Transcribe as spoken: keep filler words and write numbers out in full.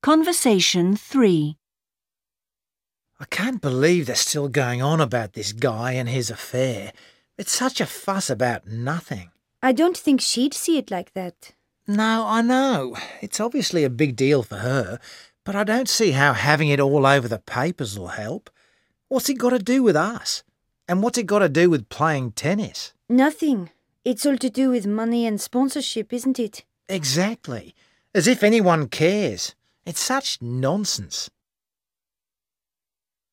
Conversation three. I can't believe they're still going on about this guy and his affair. It's such a fuss about nothing. I don't think she'd see it like that. No, I know. It's obviously a big deal for her, but I don't see how having it all over the papers will help. What's it got to do with us? And what's it got to do with playing tennis? Nothing. It's all to do with money and sponsorship, isn't it? Exactly. As if anyone cares. It's such nonsense.